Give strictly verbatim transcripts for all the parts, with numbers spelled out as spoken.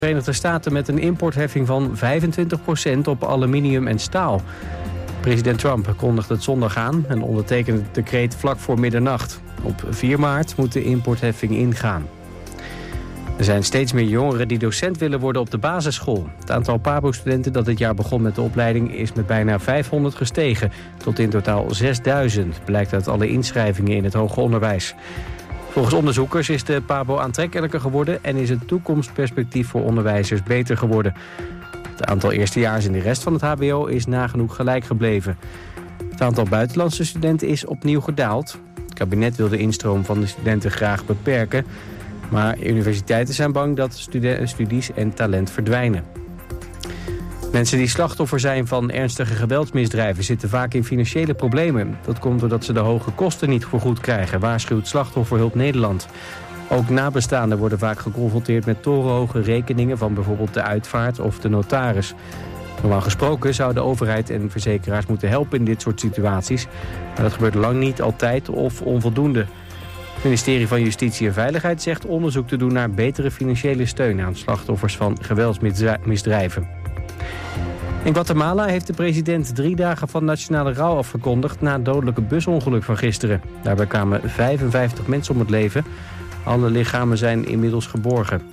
Verenigde Staten met een importheffing van vijfentwintig procent op aluminium en staal. President Trump kondigde het zondag aan en ondertekende het decreet vlak voor middernacht. Op vier maart moet de importheffing ingaan. Er zijn steeds meer jongeren die docent willen worden op de basisschool. Het aantal PABO-studenten dat dit jaar begon met de opleiding is met bijna vijfhonderd gestegen. Tot in totaal zesduizend, blijkt uit alle inschrijvingen in het hoger onderwijs. Volgens onderzoekers is de PABO aantrekkelijker geworden en is het toekomstperspectief voor onderwijzers beter geworden. Het aantal eerstejaars in de rest van het hbo is nagenoeg gelijk gebleven. Het aantal buitenlandse studenten is opnieuw gedaald. Het kabinet wil de instroom van de studenten graag beperken, maar universiteiten zijn bang dat studi- studies en talent verdwijnen. Mensen die slachtoffer zijn van ernstige geweldsmisdrijven zitten vaak in financiële problemen. Dat komt doordat ze de hoge kosten niet vergoed krijgen, waarschuwt Slachtofferhulp Nederland. Ook nabestaanden worden vaak geconfronteerd met torenhoge rekeningen van bijvoorbeeld de uitvaart of de notaris. Normaal gesproken zou de overheid en verzekeraars moeten helpen in dit soort situaties, maar dat gebeurt lang niet altijd of onvoldoende. Het ministerie van Justitie en Veiligheid zegt onderzoek te doen naar betere financiële steun aan slachtoffers van geweldsmisdrijven. In Guatemala heeft de president drie dagen van nationale rouw afgekondigd na het dodelijke busongeluk van gisteren. Daarbij kwamen vijfenvijftig mensen om het leven. Alle lichamen zijn inmiddels geborgen.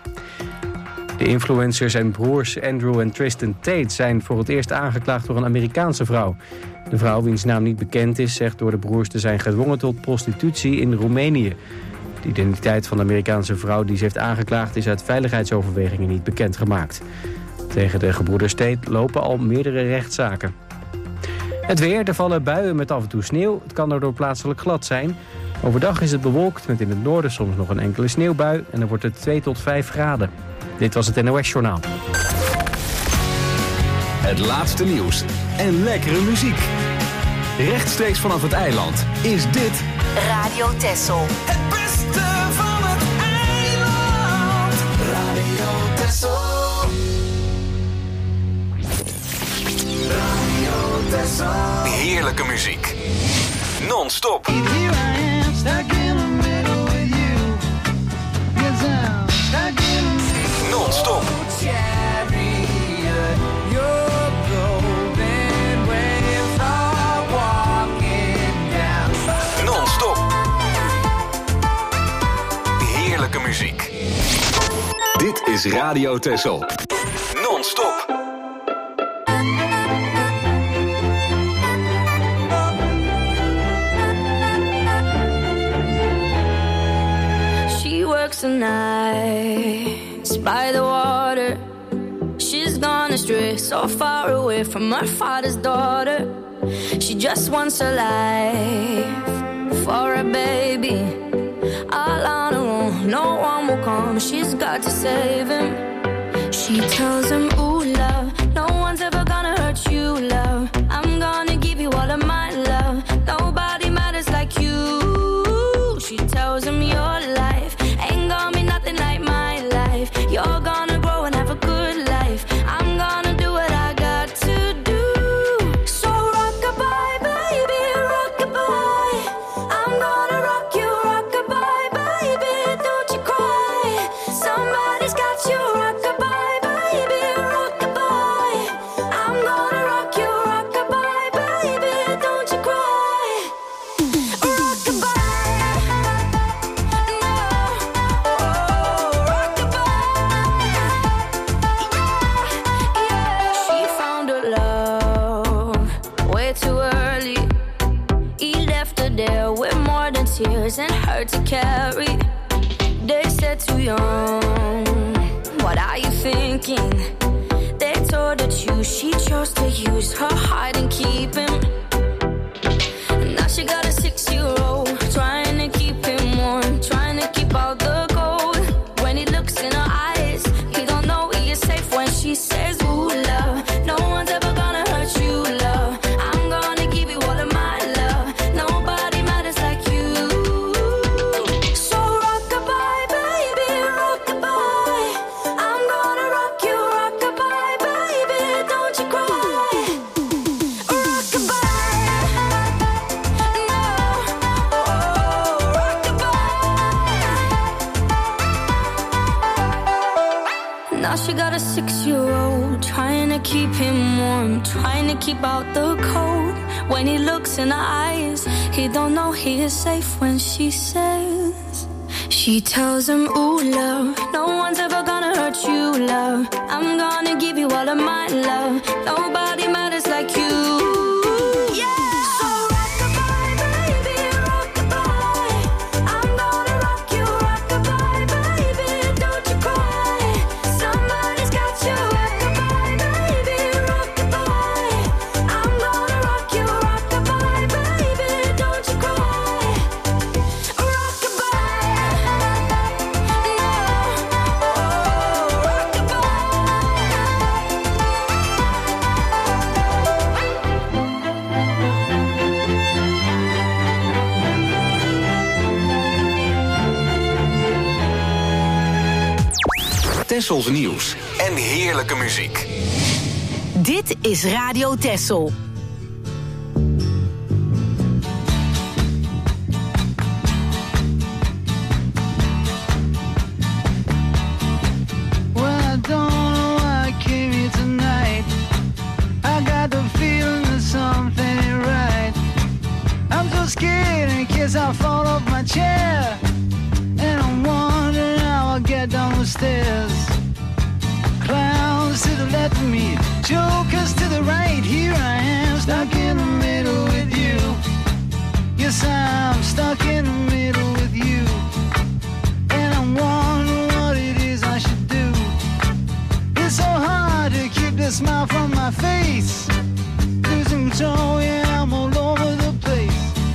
De influencers en broers Andrew en Tristan Tate zijn voor het eerst aangeklaagd door een Amerikaanse vrouw. De vrouw, wiens naam niet bekend is, zegt door de broers te zijn gedwongen tot prostitutie in Roemenië. De identiteit van de Amerikaanse vrouw die ze heeft aangeklaagd is uit veiligheidsoverwegingen niet bekendgemaakt. Tegen de gebroeders Tate lopen al meerdere rechtszaken. Het weer, er vallen buien met af en toe sneeuw. Het kan daardoor plaatselijk glad zijn. Overdag is het bewolkt met in het noorden soms nog een enkele sneeuwbui. En dan wordt het twee tot vijf graden. Dit was het N O S-journaal. Het laatste nieuws en lekkere muziek. Rechtstreeks vanaf het eiland is dit Radio Texel. Het beste van het eiland. Radio Texel. Heerlijke muziek. Non-stop. Non-stop. Non-stop. Heerlijke muziek. Dit is Radio Texel. Non-stop. The nights by the water, she's gone astray, so far away from her father's daughter. She just wants a life for a baby, all on her own, no one will come. She's got to save him. She tells him, ooh, love, no one's ever gonna hurt you, love. I'm gonna give you all of my love. Nobody matters like you. She tells him, your life ain't gonna be nothing like my life. You're gonna grow and have a good life. I'm gonna do what I got to do. So rock-a-bye, baby, rock-a-bye. I'm gonna rock you, rock-a-bye, baby, don't you cry. Somebody's got you, rock-a-bye, baby, rock-a-bye. I'm gonna rock you, rock-a-bye, baby, don't you cry. Rock-a-bye. Tears and hurt to carry. They said too young. What are you thinking? They told her to choose. She chose to use her heart and keep him. Now she got a six-year-old trying to keep him warm, trying to keep out the cold. When he looks in her eyes, he don't know he is safe when she says, ooh, love, no one's ever gonna hurt you, love. I'm gonna give you all of my love. Nobody matters like you. So rock-a-bye, baby, rock-a-bye. I'm gonna rock you, rock-a-bye, baby, don't you cry. Rock-a-bye. Now she got a six-year-old, trying to keep him warm, trying to keep out the cold. When he looks in her eyes, he don't know he is safe when she says, she tells him, ooh, love, no one's ever gonna hurt you, love. I'm gonna give you all of my love. Nobody matters like you. Tessels nieuws en heerlijke muziek. Dit is Radio Tessel. I fall off my chair, and I'm wondering how I get down the stairs. Clowns to the left of me, jokers to the right. Here I am, stuck in the middle with you. Yes, I'm stuck in the middle with you, and I'm wondering what it is I should do. It's so hard to keep the smile from my face. Losing control, yeah, I'm all over the place.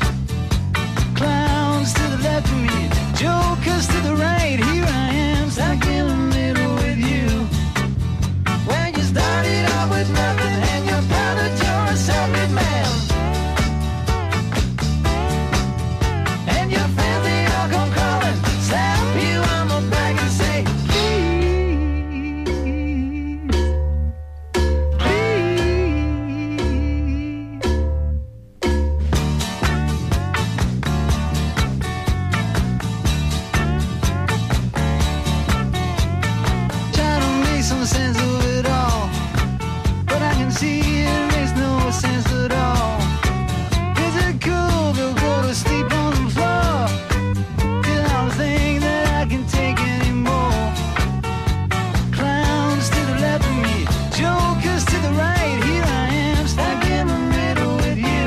Clowns to the left of me, jokers to the right. Here I am, stuck in the middle with you. When you started out with nothing and you're proud that you're a self-made man, and your friends they all come calling, slap you on the back and say, please, some sense of it all, but I can see it makes no sense at all. Is it cool to go to sleep on the floor? Cause I don't think that I can take anymore. Clowns to the left of me, jokers to the right. Here I am, stuck in the middle with you.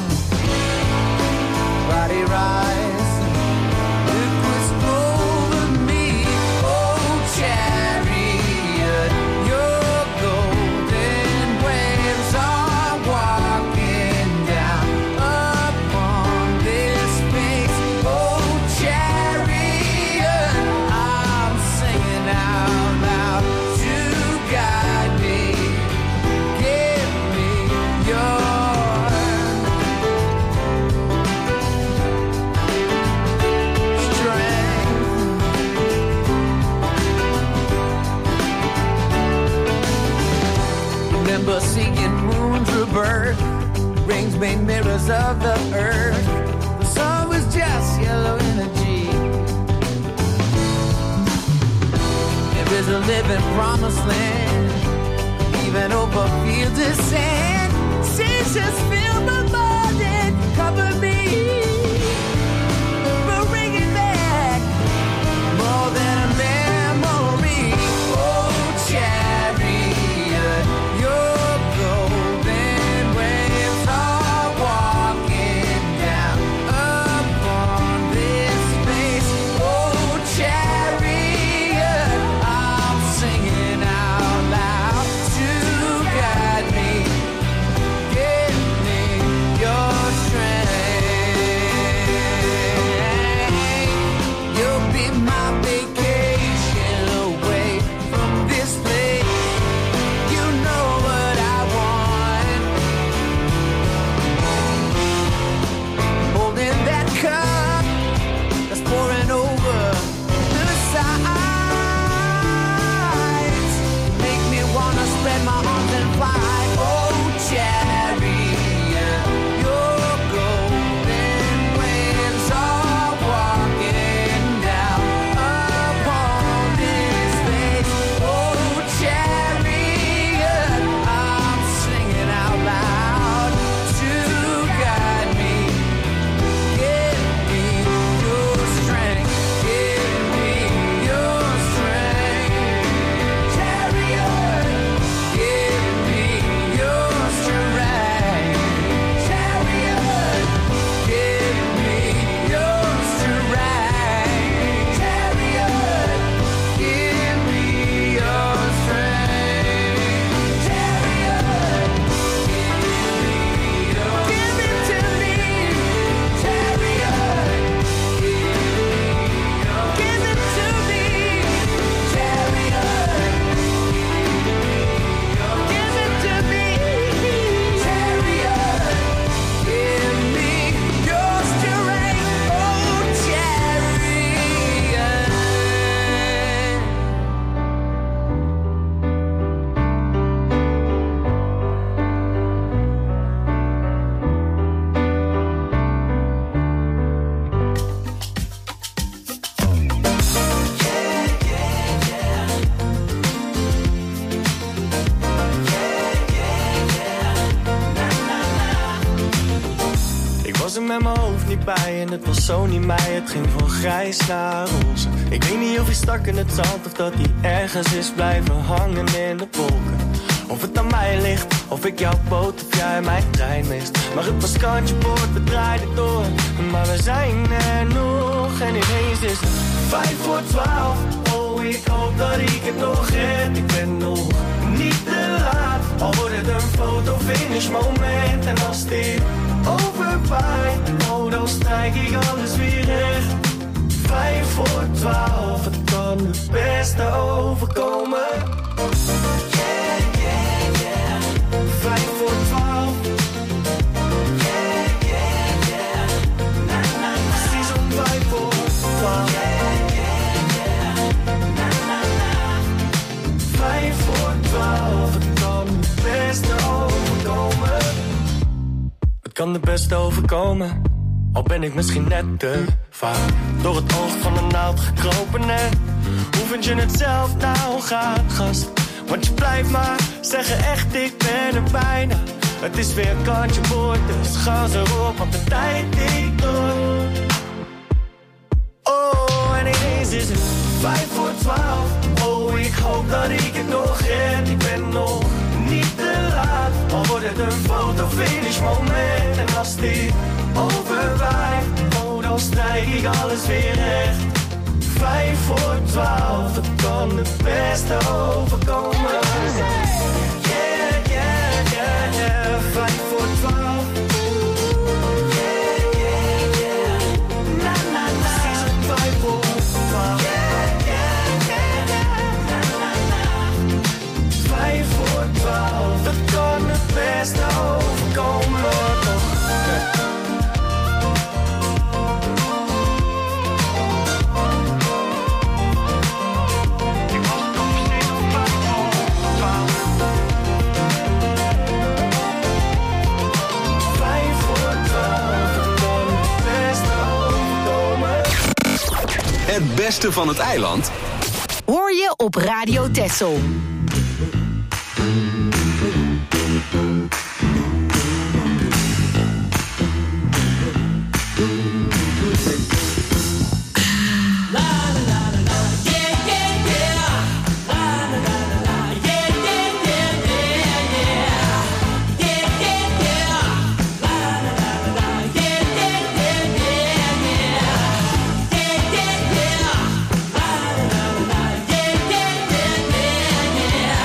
Body rise, liquids over were seeing moons rebirth, rings made mirrors of the earth. The sun was just yellow energy. There is a living promised land, even over fields of sand. Seas just fill my mind and cover me. But bringing back more than a memory. Oh, chariot, your golden waves are walking down upon this space. Oh, chariot, I'm singing out loud to guide me. Give me your strength. You'll be my vacation away from this place. You know what I want. Holding that cup that's pouring over the sides. Make me wanna spread my arms and fly. Oh, chariot, your golden wings are walking down upon this space. Oh, chariot, I'm singing out loud to guide me. Give me your strength. Give me your strength. Chariot, give me your strength. Chariot, give me your strength. Chariot, give me your strength. Chariot, give it to me. Chariot, give it to me. Chariot, give it to me. Chariot, give me your strength. Oh, chariot. Ik was er met mijn hoofd niet bij en het was zo niet mij. Het ging van grijs naar roze. Ik weet niet of hij stak in het zand of dat hij ergens is blijven hangen in de wolken. Of het aan mij ligt, of ik jouw boot of jij mijn trein mist. Maar het was kantje boord, we draaiden door. Maar we zijn er nog en ineens is het vijf voor twaalf. Oh, ik hoop dat ik het nog red. Ik ben nog niet te laat. Al wordt het een foto-finish moment. En als dit overwaait, oh, dan strijk ik alles weer recht. Vijf voor twaalf, het kan het beste overkomen. Yeah, yeah, yeah. Vijf voor twaalf. Yeah, yeah, yeah. Na, na, na. Precies om vijf voor twaalf. Yeah, yeah, yeah. Na, na, na. Vijf voor twaalf, het kan het beste overkomen. Het kan het beste overkomen. Al ben ik misschien net te vaak door het oog van een naald gekropen. En hoe vind je het zelf nou gaat, gast? Want je blijft maar zeggen echt, ik ben er bijna. Het is weer kantje boord, dus gas erop, want de tijd tikt door. Oh, en ineens is het vijf voor twaalf. Oh, ik hoop dat ik het nog red. Ik ben nog niet te laat. Al wordt het een foto-finish moment. En als dit overwaait, oh, dan strijk ik alles weer recht. Vijf voor twaalf, het kan het beste overkomen. Yeah, yeah, yeah, yeah. Vijf voor twaalf. Yeah, yeah, yeah. Na, na, na. Precies om vijf voor twaalf. Yeah, yeah, yeah, yeah. Na, na, na. Vijf voor twaalf, het kan het beste overkomen. Ik was nog steeds op vijf voor beste van het eiland hoor je op Radio Texel. Yeah.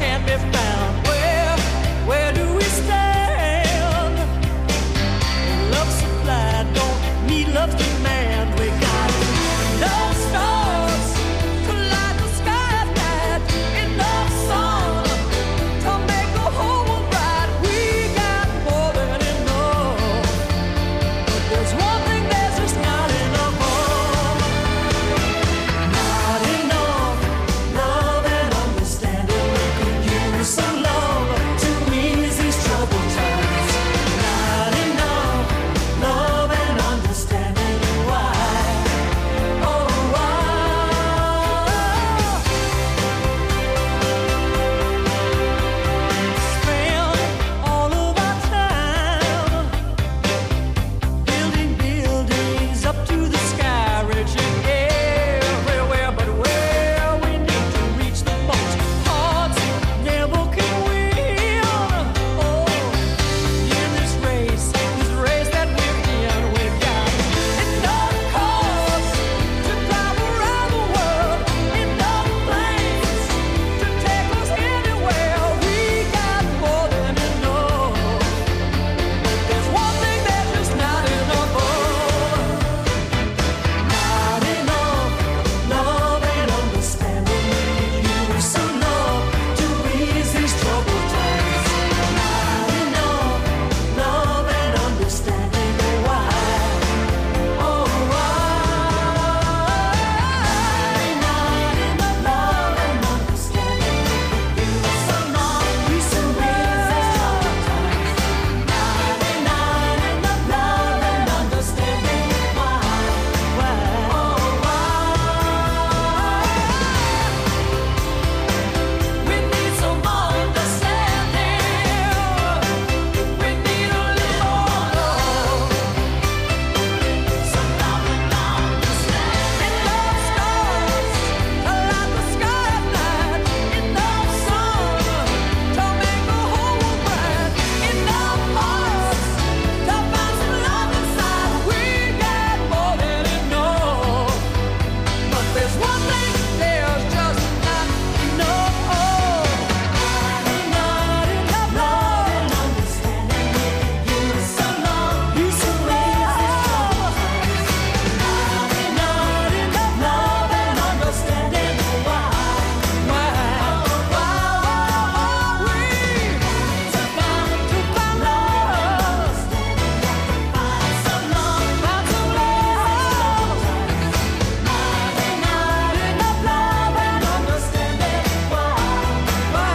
can't be found. Where, where do we stand? Love supply don't meet love's demand. We got enough stars to light the sky at night, enough sun to make the whole world bright. We got more than enough, but there's one thing that's just not enough of. Not enough love and understanding. We could use some love to ease these troubled times. Not enough love and understanding. Why? Oh, why? Spend all of our time building buildings up to the sky, reaching everywhere, but where we need to reach the most hearts never can win. Oh, in this race, this race that we're in, we've got enough cars to drive around the world, enough planes to take us anywhere. We got more than enough, but there's one thing that's just not enough of. Not enough love and understanding. We could use some love to ease these troubled times. Not enough love and understanding. Why? Oh, why? Not enough love and understanding. We could use some love to ease these troubled times. Not enough love and understanding. Why? Why? Oh, why? We need some understanding. We need a little more love. Some love and understanding. Enough stars to light the sky at night. Enough sun to make the whole world bright. Enough hearts to find some love inside. We got more than enough, but there's one thing there's just not enough of. Not enough love and understanding. We could use some love to ease these troubled times. Not enough love and understanding. Why? Why? Why? We to find to find love. Find some love. Find some love. Not enough love and understanding. Why? Why?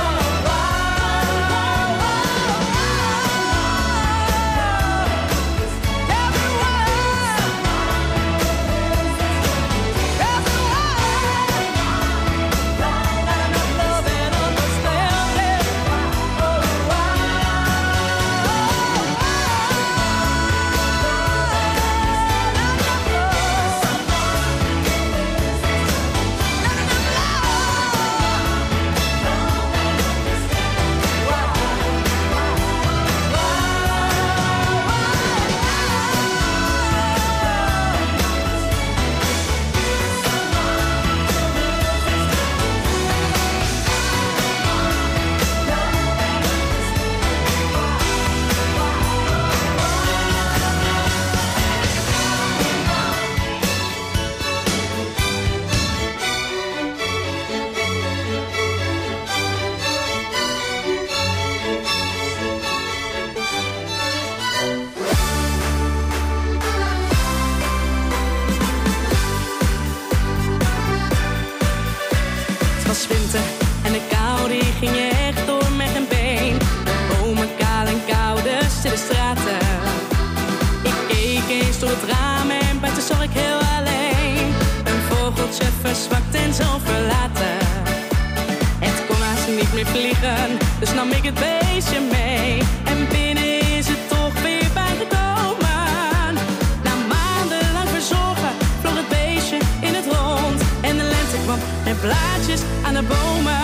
Het was winter en de kou die ging je echt door met een been. Bomen kaal en koude stille straten. Ik keek eens door het raam en buiten zag ik heel alleen een vogeltje verzwakt en zo verlaten. Het kon haast niet meer vliegen, dus nam ik het beestje mee. En binnen is het toch weer bijgekomen. Na maandenlang verzorgen vloog het beestje in het rond. En de lente kwam met blaadjes aan de bomen.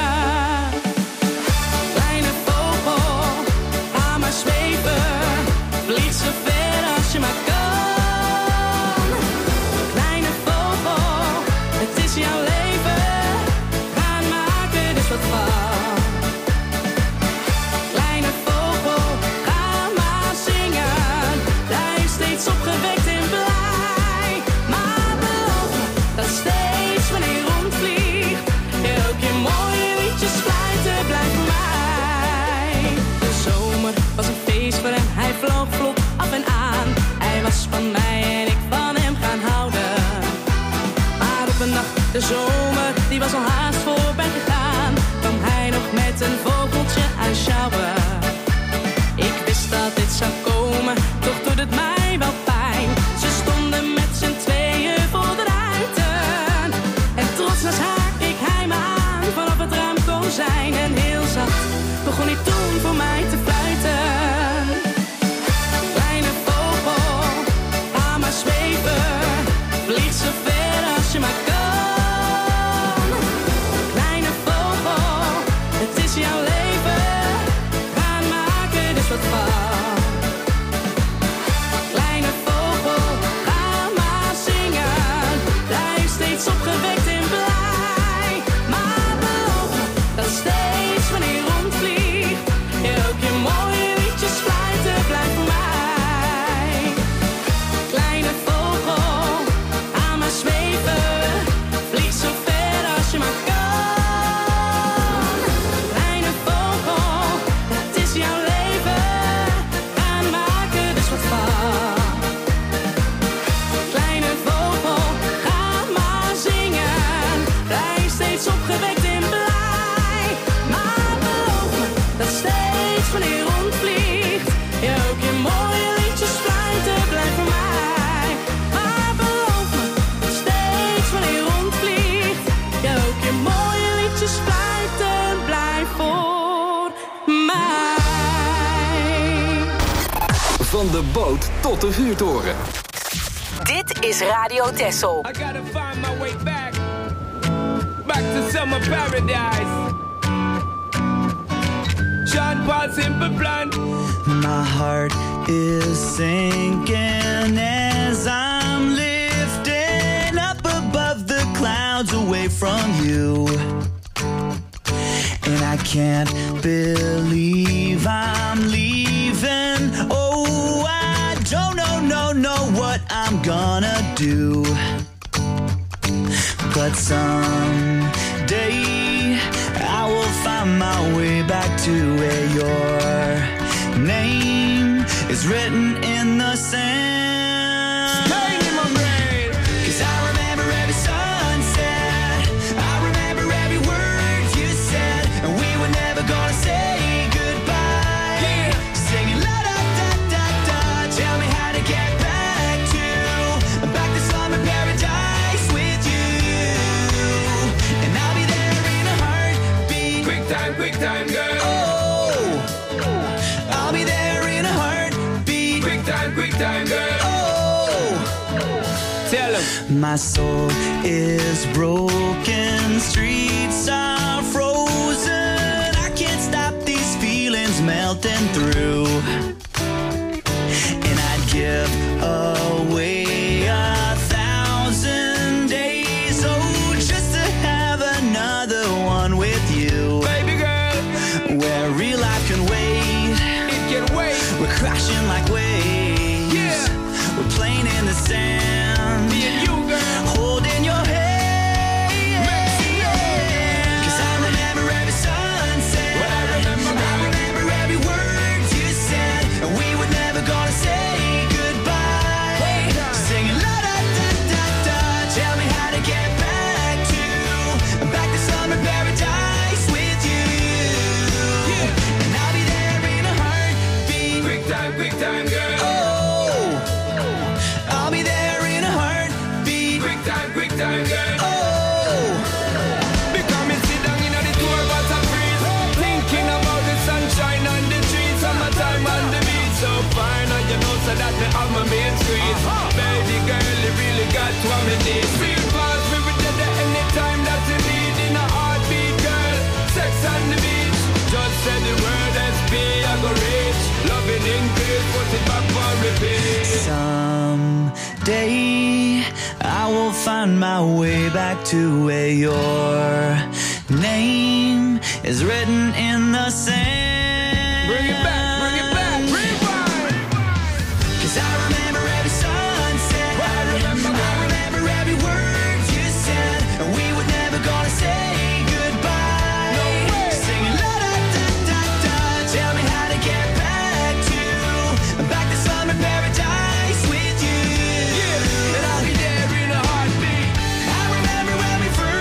Kleine vogel, ga maar zweven. Vlieg zo ver als je maar kan. Kleine vogel, het is jouw leven. Ga maken dus wat van. De zomer die was al haast voorbij gegaan, kwam hij nog met een vogeltje aanschouwen. Ik wist dat dit zou komen, toch doet het mij wel pijn. Ze stonden met z'n tweeën voor de ruiten. En trots naast haar keek hij me aan vanaf het raamkozijn. En heel zacht begon hij toen voor mij te fluiten. Kleine vogel, ga maar zweven, vlieg zo ver als je maar kan. Kleine vogel, het is jouw leven, ga maken dus wat van. Kleine vogel, ga maar zingen, blijf steeds opgewekt en blij. Maar beloof me dat steeds wanneer je rondvliegt, je ook je mooie liedjes fluiten blijft voor mij. Kleine vogel, ga maar zweven, vlieg zo ver als je maar kan. Kleine vogel, het is jouw leven, ga maken dus wat van. Kleine vogel, ga maar zingen, blijf steeds opgewekt en blij. Maar beloof me dat steeds wanneer je rondvliegt, je ook je mooie liedjes fluiten blijft voor mij. Maar beloof me dat steeds wanneer je rondvliegt, je ook je mooie liedjes fluiten blijft voor mij. Van de boot tot de vuurtoren. Dit is Radio Texel. I gotta find my way back, back to summer paradise. Sean Paul Simple Plan. My heart is sinking as I'm lifting up above the clouds away from you. And I can't believe I'm leaving. Oh, I don't know, no, know what I'm gonna do. But someday I will find my way back to where your name is written in the sand. Pain in my brain. 'Cause I remember every sunset, I remember every word you said, and we were never gonna say goodbye. Yeah. Singing la da da da da, tell me how to get back to, back to summer paradise with you. And I'll be there in a heartbeat. Quick time, quick time, girl. Oh, I'll be there in a heartbeat. Quick time, quick time, girl. Oh, Tell him. my soul is broken, streets are frozen. I can't stop these feelings melting through. And I'd give away a thousand days, oh, just to have another one with you. Baby girl, Where real life can wait, it can wait. we're crashing like waves. Yeah. We're playing in the sand, Me and you, girl. holding your hand. Mexico. 'Cause I remember every sunset, Well, I remember, I baby. remember every word you said, and we were never gonna say goodbye. Hey. Singing la da da da da, tell me how to get back to, back to summer paradise with you. Yeah. And I'll be there in a heartbeat. Quick time, quick time, girl. Oh, I'll be there in a heartbeat. Quick time, quick time, girl. Oh, Because me sit down in the tour bus and freeze, thinking about the sunshine on the trees, summertime on the beach. So fine, and you know so that me have my main street. Baby girl, you really got what me need. Real fast, we will get there anytime that you need. In a heartbeat, girl, sex on the beach. Just say the word S P, I go reach. Loving in peace, put it back for repeat. someday I will find my way back to where your name is written in the sand. Bring it back, bring it back, rewind. 'Cause I remember every sunset, Well, I remember, I remember every word you said, and we were never gonna say goodbye. No way. Singing la da da da da, tell me how to get back to, back to summer paradise with you. Yeah, and I'll be there in a heartbeat. I remember when we first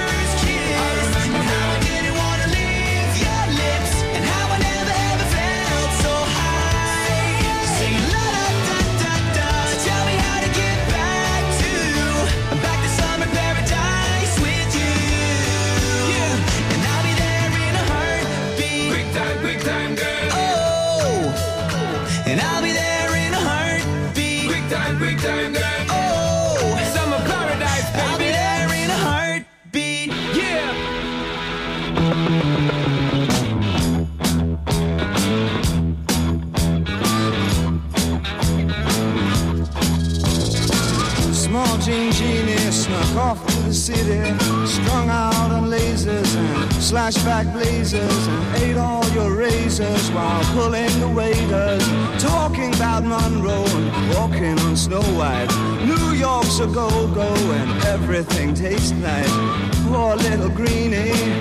city, strung out on lasers and slashback blazers, and ate all your razors while pulling the waiters, talking about Monroe and walking on Snow White. New York's a go-go and everything tastes nice. Poor little greenie.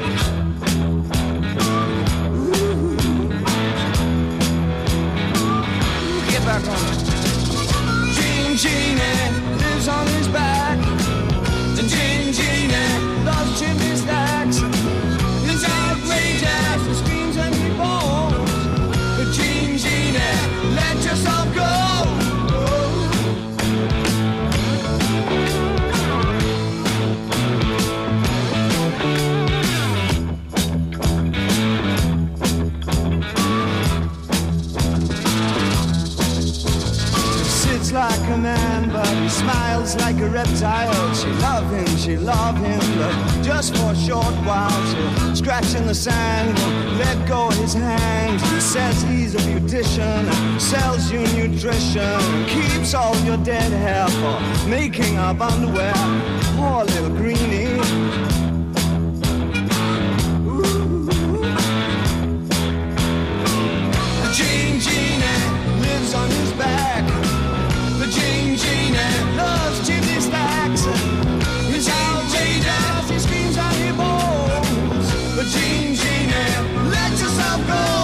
Get back on it. Gene Genie lives on his back. The Gene Genie loves chimney stacks. He's outrageous, he screams and he balls. The Gene Genie, let yourself go. Like a man, but he smiles like a reptile. She love him, she love him, but just for a short while. She'll scratch in the sand, won't let go of his hand. He says he's a beautician, sells you nutrition, keeps all your dead hair for making up underwear. Poor little greenie. Ooh. Gene Genie lives on his back. Gene Genie loves chimney stacks. He's outrageous, he screams and he bawls. But Gene Genie, let yourself go.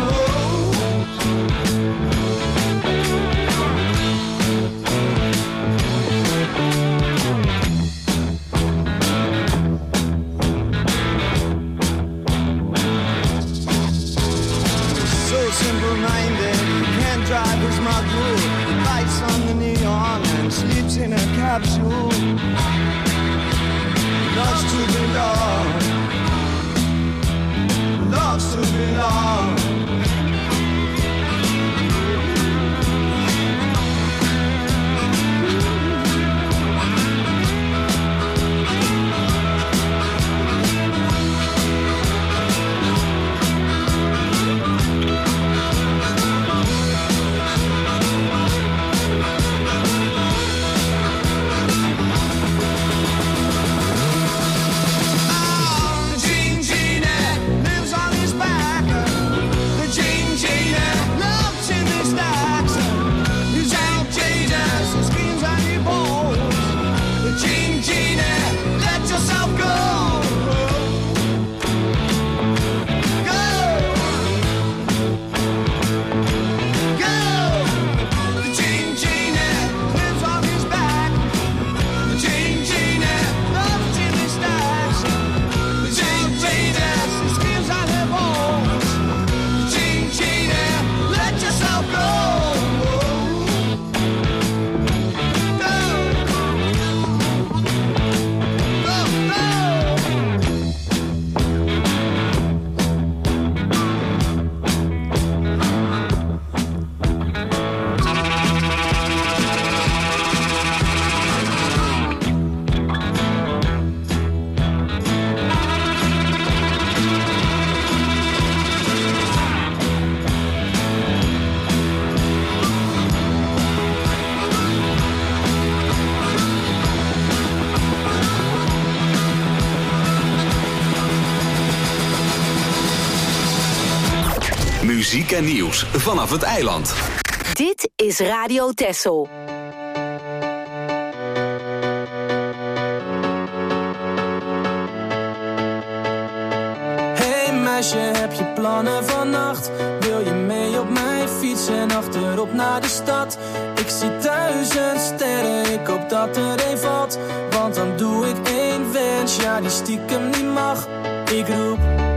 So simple-minded, he can't drive his muggle. Lights on the neon and sleeps in a capsule. Loves to belong. Loves to belong. Muziek en nieuws vanaf het eiland. Dit is Radio Texel. Hey meisje, heb je plannen vannacht? Wil je mee op mijn fiets en achterop naar de stad? Ik zie duizend sterren, ik hoop dat er een valt. Want dan doe ik één wens, ja die stiekem niet mag. Ik roep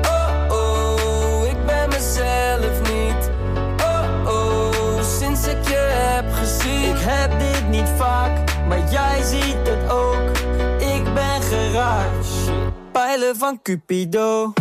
zelf niet. Oh oh, sinds ik je heb gezien. Ik heb dit niet vaak, maar jij ziet het ook. Ik ben geraakt. Pijlen van Cupido.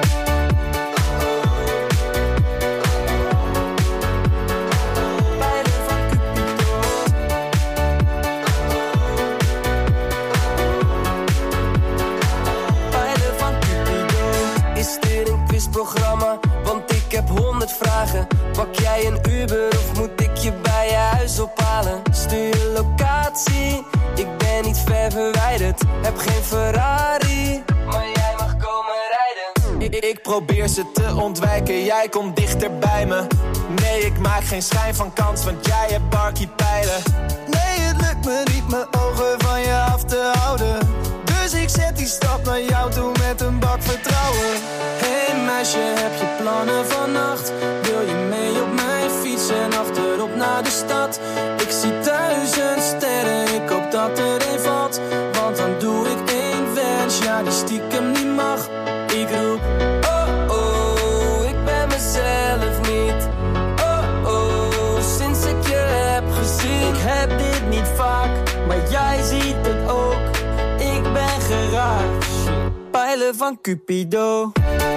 Programma, want ik heb honderd vragen. Pak jij een Uber of moet ik je bij je huis ophalen? Stuur je locatie, ik ben niet niet ver verwijderd. Heb geen Ferrari, maar jij mag komen rijden. Ik, ik probeer ze te ontwijken, jij komt dichter bij me. Nee, ik maak geen schijn van kans, want jij hebt barkie pijlen. Nee, het lukt me niet mijn ogen van je af te houden. Dus ik zet die stap naar jou toe met een bak vertrouwen. Hey meisje, heb je plannen vannacht? Wil je mee op mijn fiets en achterop naar de stad? Ik zie duizend sterren, ik hoop dat er een valt. Want dan doe ik één wens, ja die stiekem niet mag. Ik roep, oh oh, ik ben mezelf niet. Oh oh, sinds ik je heb gezien. Ik heb dit niet vaak, maar jij ziet het ook. Ik ben geraakt, pijlen van Cupido.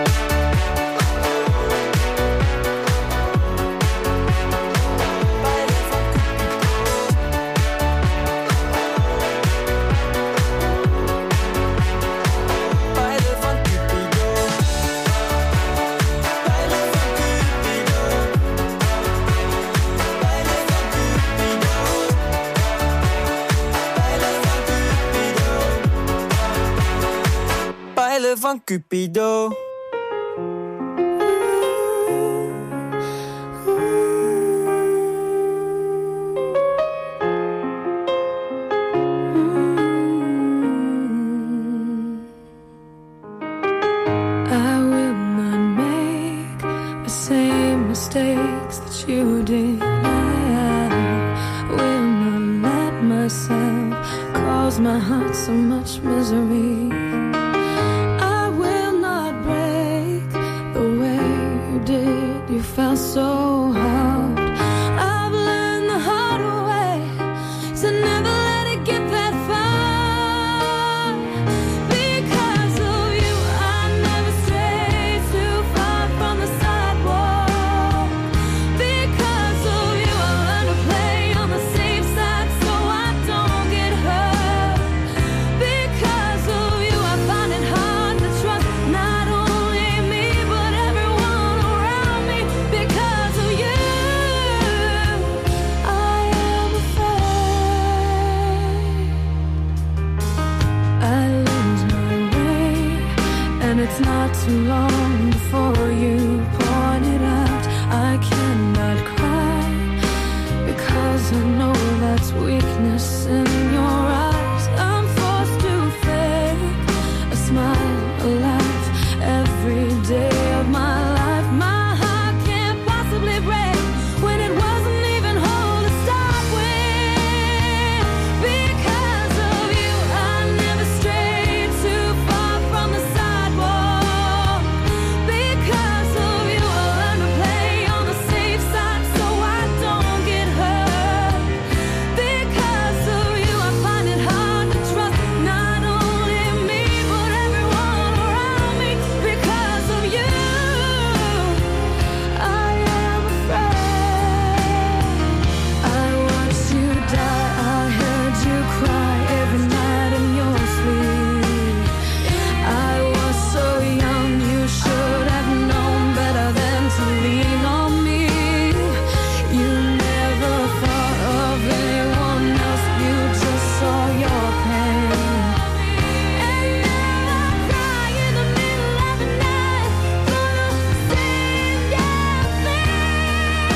Van Cupido. Mistakes that you did, I will not let myself cause my heart so much misery. I will not break the way you did. You felt so hard. I've learned the hard way to never let it get that far. Because of you, I never strayed too far from the sidewalk. Because of you, I learned to play on the safe side so I don't get hurt. Because of you, I find it hard to trust not only me but everyone around me. Because of you, I am afraid I lose my way, and it's not too long before you point it out. I cannot cry because I know that's weakness in your eyes. I'm forced to fake a smile, a laugh every day of my life. My heart can't possibly break when it wasn't even whole to start with. Because of you, I never strayed too far from the sidewalk. Because of you, I learned to play on the safe side so I don't get hurt. Because of you, I find it hard to trust not only me but everyone around me. Because of you, I am afraid. I watched you die, I heard you cry every night in your sleep. I was so young, you should have known better than to lean on me. You never thought of anyone else, you just saw your pain. And now I cry in the middle of the night for the same damn thing.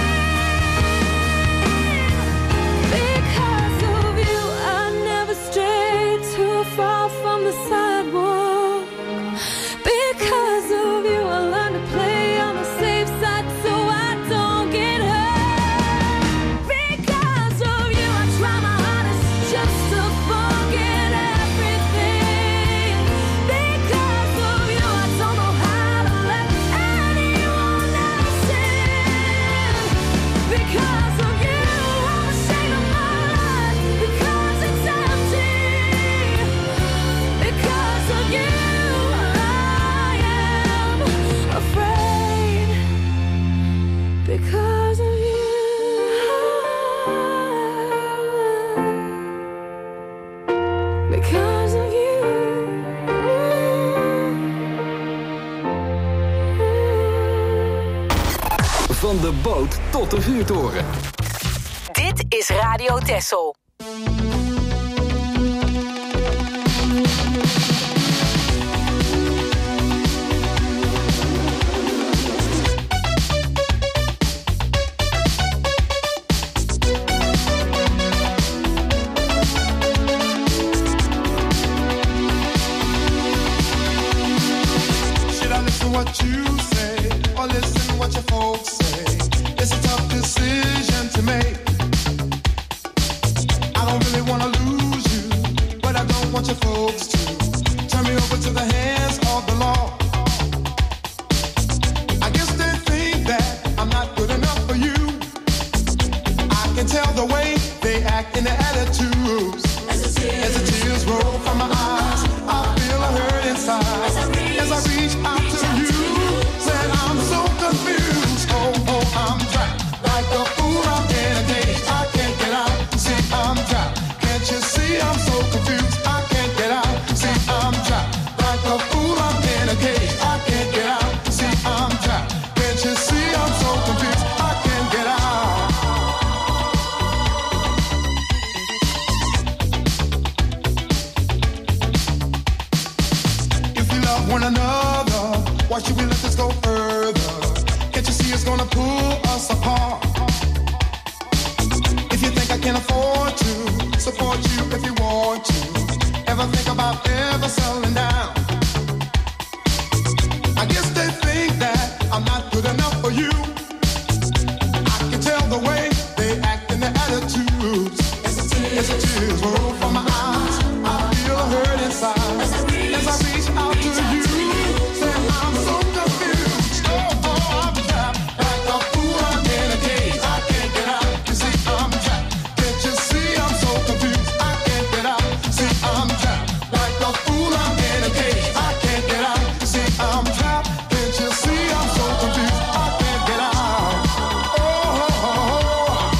Because of you, I never strayed too far from the sidewalk. Because of you, I learned to play on the safe side so I don't get hurt. Because of you, I try my hardest just to forget everything. Because of you, I don't know how to let anyone else in. Because of you, I'm ashamed of my life because it's empty. Because of you, I am afraid. Because of you, because of you. Van de boot tot de vuurtoren. Dit is Radio Texel. say or listen what your folks say. It's a tough decision to make. I don't really wanna lose you, but I don't want your folks to turn me over to the hands of the law. I guess they think that I'm not good enough for you. I can tell the way they act in their attitudes. As the tears, As the tears roll from my eyes, I feel a hurt inside. As I reach, As I reach out to out you, said I'm so confused. Oh, oh, I'm trapped like a fool. I'm in a cage. I can't get out. See, I'm trapped. Can't you see I'm so confused? I can't get out. See, I'm trapped like a fool. I'm in a cage. I can't get out. See, I'm trapped. Can't you see I'm so confused? I can't get out. If we love one another, why should we let this go further? Can't you see it's gonna pull us apart? If you think I can afford to support you if you want to, ever think about ever settling down? I guess they think that I'm not good enough for you. I can tell the way they act in their attitudes. As the tears, As the tears roll from my eyes, I feel a hurt inside. As I reach, As I reach out to you, say I'm so confused. Oh, oh, I'm trapped like a fool. I'm in a cage. I can't get out. You see, I'm trapped. Can't you see I'm so confused? I can't get out. See, I'm trapped like a fool. I'm in a cage. I can't get out. See, I'm trapped. Can't you see I'm so confused? I can't get out. Oh, oh, oh, oh.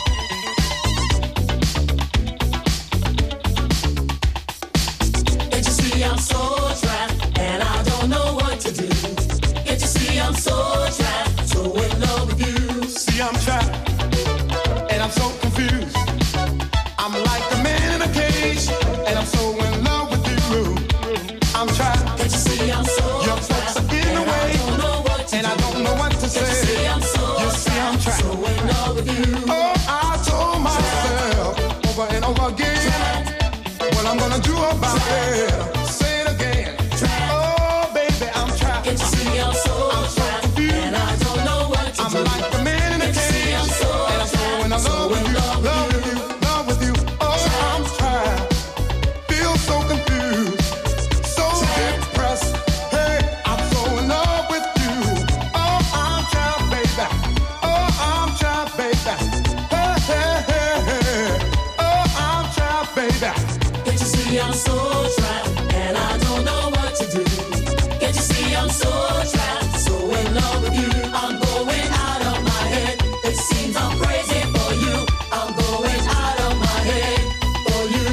Can't you see I'm so trapped and I don't know what to do? Can't you see I'm so trapped, so in love with you? See, I'm trapped and I'm so confused. I'm like a man in a cage and I'm so in love with you. I'm trapped. Can't you see I'm so Your folks are in the way I don't know what to and I do. don't know what to Can't you say. see I'm so You see, I'm trapped. so in love with you? Oh, I told myself over and over again what I'm gonna do about it. Say it again. Oh, baby, I'm trapped. Can't you see I'm so I'm so trapped confused. and I don't know what to I'm do? like the man in a Can't you see cage, I'm so and I'm so in trapped, love with so in you, love with love with you, love with you. Oh, I'm trapped, feel so confused, so depressed. Hey, I'm so in love with you. Oh, I'm trapped, baby. Oh, I'm trapped, baby. Hey, hey, hey, hey. Oh, I'm trapped, baby. Can't you see I'm so trapped and I don't know what to do? Can't you see I'm so trapped, so in love with you? I'm going out of my head. It seems I'm crazy for you. I'm going out of my head for you.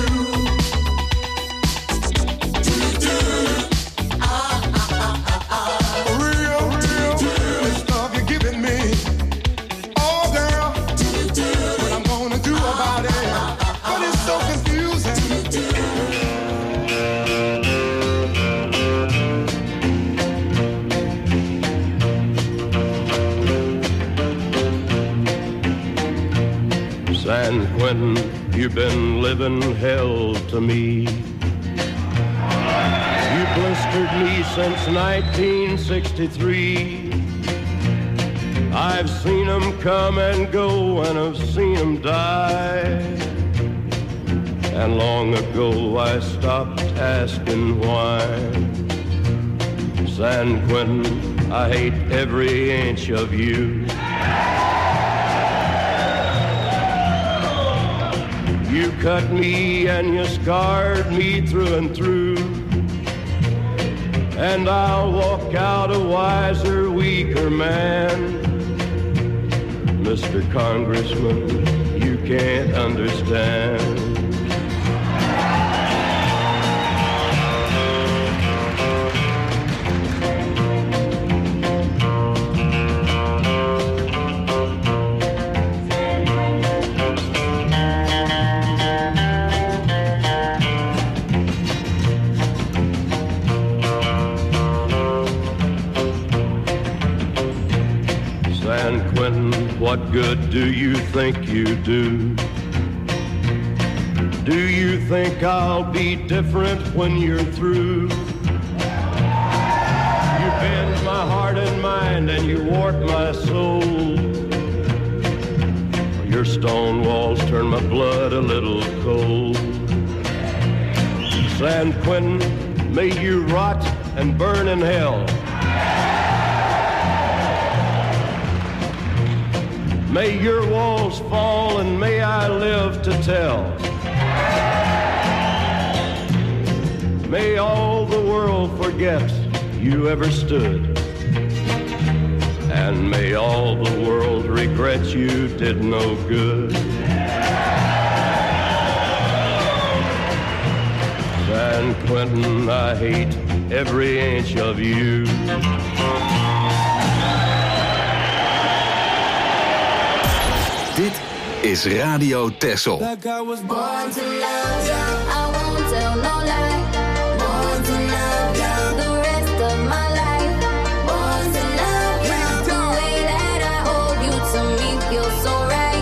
Do-do. Ah, ah, ah, ah, ah. Real, real, this love you're giving me. Oh, girl, Do-do. what I'm gonna do about it? But it's so confusing. San Quentin, you've been living hell to me. You blistered me since nineteen sixty-three. I've seen them come and go and I've seen them die. And long ago I stopped asking why. San Quentin, I hate every inch of you. You cut me and you scarred me through and through. And I'll walk out a wiser, weaker man. Mister Congressman, you can't understand. San Quentin, what good do you think you do? Do you think I'll be different when you're through? You bend my heart and mind and you warp my soul. Your stone walls turn my blood a little cold. San Quentin, may you rot and burn in hell. May your walls fall and may I live to tell. May all the world forget you ever stood. And may all the world regret you did no good. San Quentin, I hate every inch of you. Dit is Radio Texel. Like I was born to love you, I won't tell no lie. Born to love you, the rest of my life. Born to love you, the way that I hold you to me feels so right.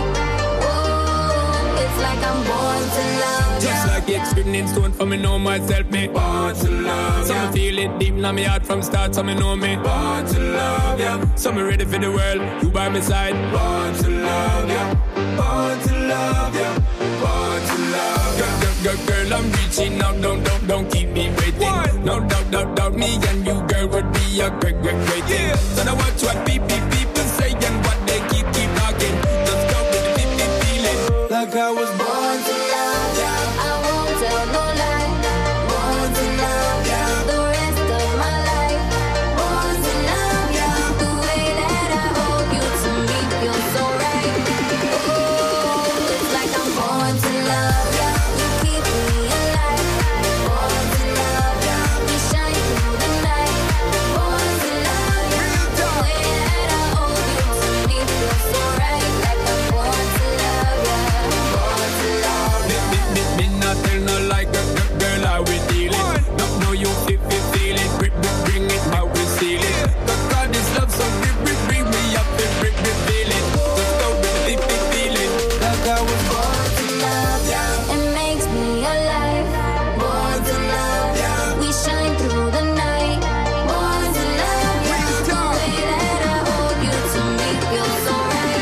Whoa, it's like I'm born to love you. Just like it's written in stone for me know myself, me born to love. Some feel it deep in my heart from start, some me know me born to love ya. Some ready for the world, you by my side. Born to love ya, born to love ya, born to love ya. Girl, girl, girl, I'm reaching out, don't, don't, don't keep me waiting. What? No doubt, doubt, doubt, me and you, girl, would be a great, great, great thing. Yeah. So now watch what people, people say and what they keep, keep talking. Let's go with the deep, deep feeling. Like I was born to love ya, I won't tell no lie. Born to love ya, the rest of my life. Born to love ya, the way that I hold you to me feels so right. Ooh, it's like I'm born to love ya, you keep me alive. Born to love ya, we shine through the night. Born to love ya, the way that I hold you to me feels so right. Like I'm born to love ya, born to love ya. Me, me, me not tell no like a girl, girl, how we dealing. No, no, you feel, feel, feel it. Bring, bring, bring it, how we seal it. But God is love, so bring, bring, bring me up and bring, bring, feel it. Let's go with the deep, deep feeling. Like I was born to love ya, it makes me alive. Born to love ya, we shine through the night. Born to love ya, the way that I hold you to me feels so right.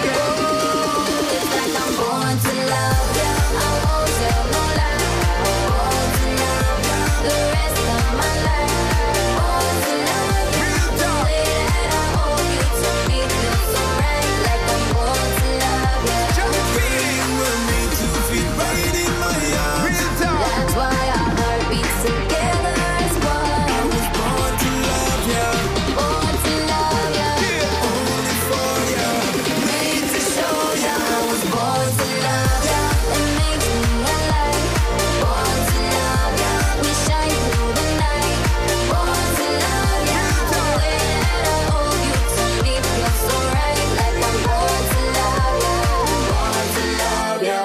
Ooh, it's like I'm born to love ya, I won't tell no lie. Born to love ya, the rest of my life. Born to love ya, the way that I hold you to me feels so right. Like I'm born to love ya. Feeling will make you feel right in my arms. That's why our heart beats together as one. I was born to love ya, Born to love ya, only for ya, made to show ya. I was born to love ya, it makes me alive. Born to love ya, we shine through the night. Born to love ya, the way that I hold you to me feels so right. Like I'm born to love ya, born to love ya.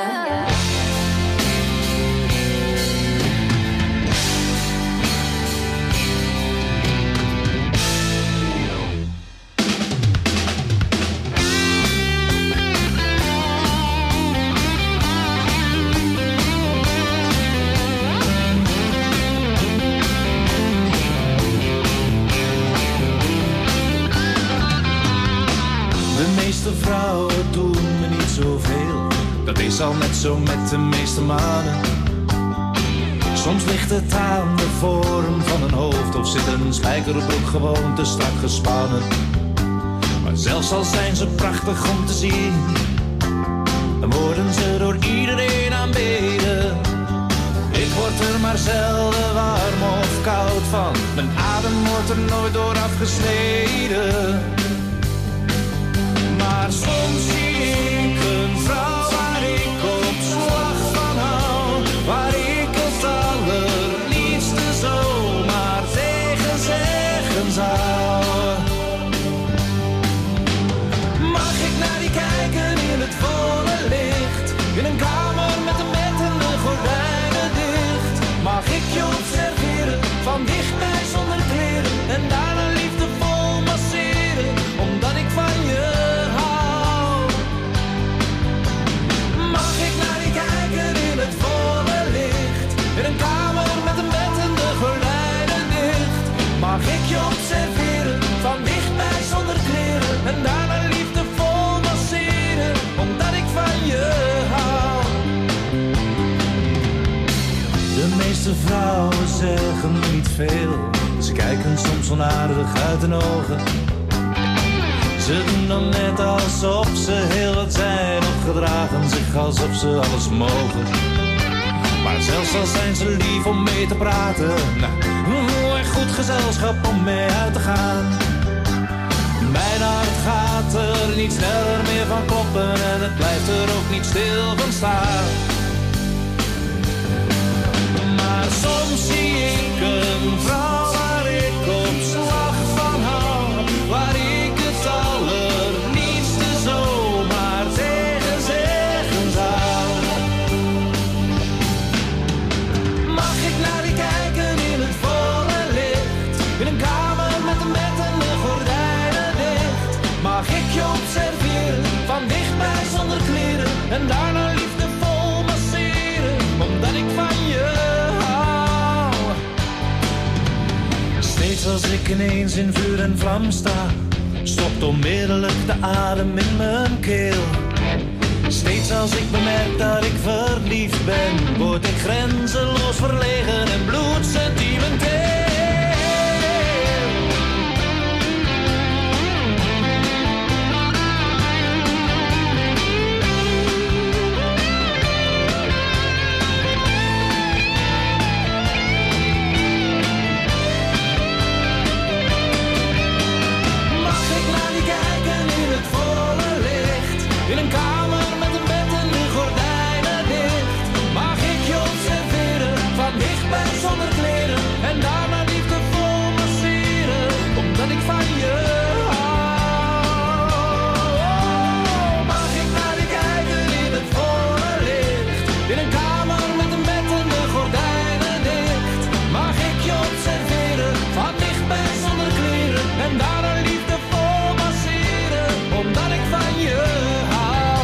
De meeste vrouwen doen me niet zoveel. Dat is al net zo met de meeste mannen. Soms ligt het aan de vorm van een hoofd of zit een spijkerbroek gewoon te strak gespannen. Maar zelfs al zijn ze prachtig om te zien, dan worden ze door iedereen aanbeden. Ik word er maar zelden warm of koud van. Mijn adem wordt er nooit door afgesneden. Maar soms zie ik een vrouw waar ik op slag van hou, waar ik het allerliefste zomaar tegen zeggen zou. Mag ik naar die kijken in het volle licht, in een kamer met een bed en de gordijnen dicht? Mag ik je observeren, van dichtbij zonder kleren, en daarna liefdevol masseren, omdat ik van je hou? Mag ik naar die kijken in het volle licht, in een kamer met een bed en de gordijnen dicht? Mag ik je observeren, zeggen niet veel. Ze kijken soms onaardig uit hun ogen. Ze doen dan net alsof ze heel wat zijn, of gedragen zich alsof ze alles mogen. Maar zelfs al zijn ze lief om mee te praten, nou, echt goed gezelschap om mee uit te gaan. Mijn hart gaat er niet sneller meer van kloppen en het blijft er ook niet stil van staan. Maar soms zie ik een vrouw waar ik op slag van hou, waar ik het allerliefste zomaar tegen zeggen zou. Mag ik naar die kijken in het volle licht, in een kamer met een bed en de gordijnen dicht? Mag ik je observeren, van dichtbij zonder kleren, en daarna liefdevol masseren, omdat ik van je hou. Steeds als ik ineens in vuur en vlam sta, stopt onmiddellijk de adem in mijn keel. Steeds als ik bemerk dat ik verliefd ben, word ik grenzeloos verlegen en bloedsentimenteel. In een kamer met een bed en de gordijnen dicht. Mag ik je observeren, van dichtbij zonder kleren, en daarna liefdevol masseren, omdat ik van je hou. Mag ik naar je kijken in het volle licht, in een kamer met een bed en de gordijnen dicht. Mag ik je observeren, van dichtbij zonder kleren, en daarna liefdevol masseren, omdat ik van je hou.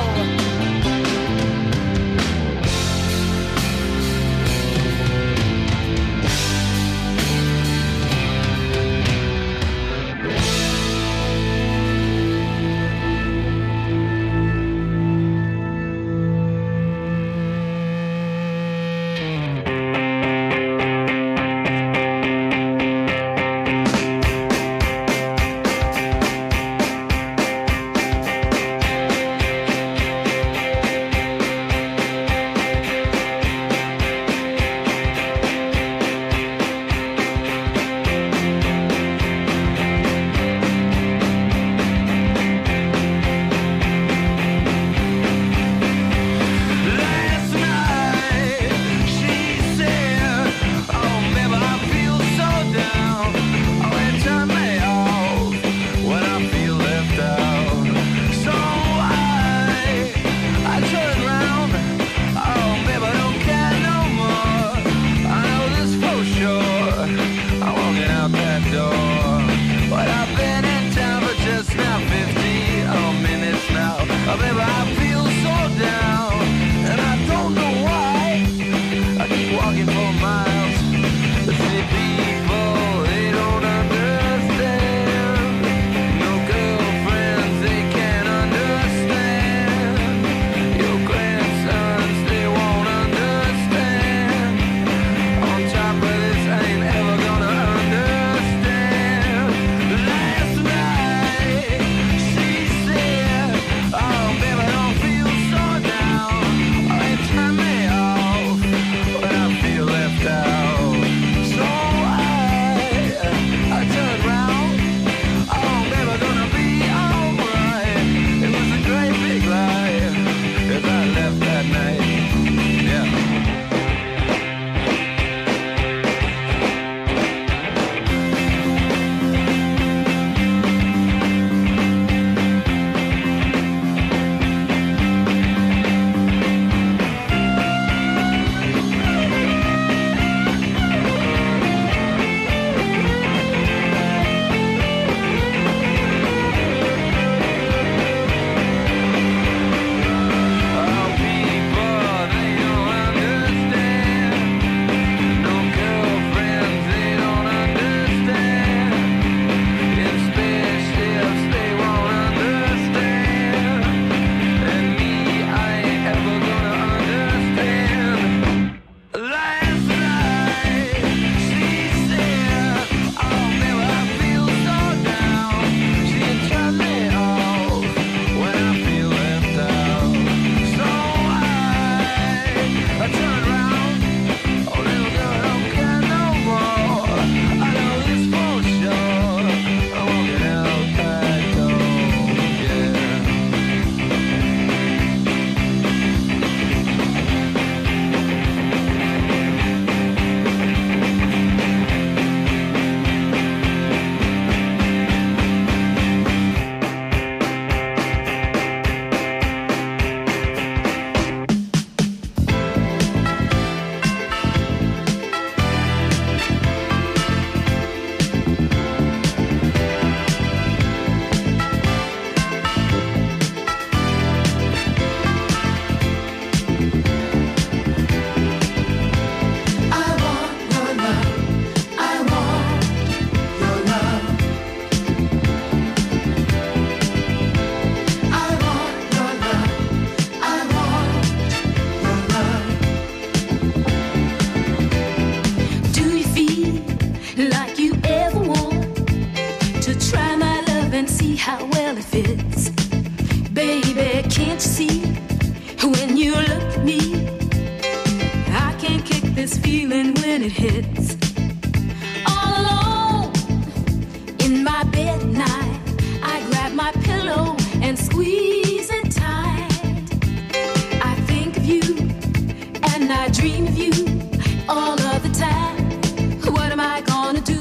well it fits. Baby, can't you see when you look at me? I can't kick this feeling when it hits. All alone in my bed at night, I grab my pillow and squeeze it tight. I think of you and I dream of you all of the time. What am I gonna do?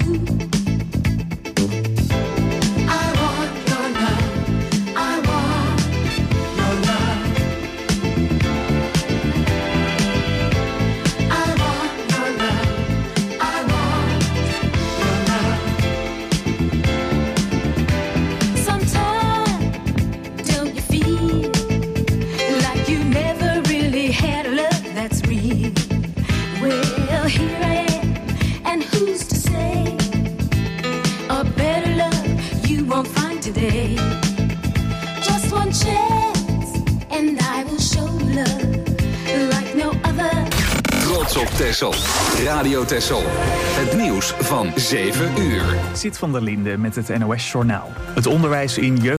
I want your love. I want your love. I want your love. I want your love. Sometimes don't you feel like you never really had a love that's real? Well, here I am. And who's to say a better love you won't find today? Just one chance and I will show love like no other. Trots op Texel. Radio Texel. Het nieuws van zeven uur. Zit van der Linde met het N O S Journaal. Het onderwijs in jeugd